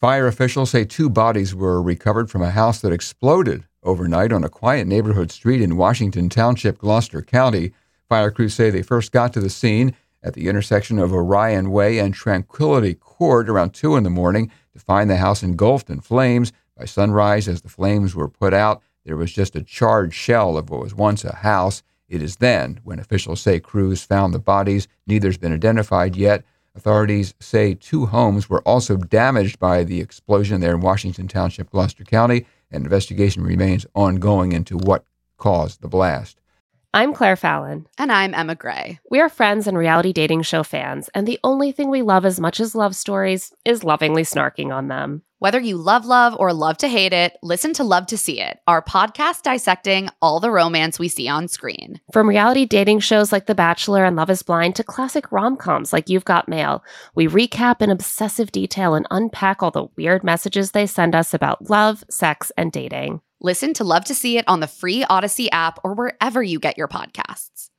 Fire officials say 2 bodies were recovered from a house that exploded overnight on a quiet neighborhood street in Washington Township, Gloucester County. Fire crews say they first got to the scene at the intersection of Orion Way and Tranquility Court around 2 in the morning to find the house engulfed in flames. By sunrise, as the flames were put out, there was just a charred shell of what was once a house. It is then, when officials say crews found the bodies, neither's been identified yet. Authorities say 2 homes were also damaged by the explosion there in Washington Township, Gloucester County. An investigation remains ongoing into what caused the blast. I'm Claire Fallon. And I'm Emma Gray. We are friends and reality dating show fans, and the only thing we love as much as love stories is lovingly snarking on them. Whether you love or love to hate it, listen to Love to See It, our podcast dissecting all the romance we see on screen. From reality dating shows like The Bachelor and Love is Blind to classic rom-coms like You've Got Mail, we recap in obsessive detail and unpack all the weird messages they send us about love, sex, and dating. Listen to Love to See It on the free Odyssey app or wherever you get your podcasts.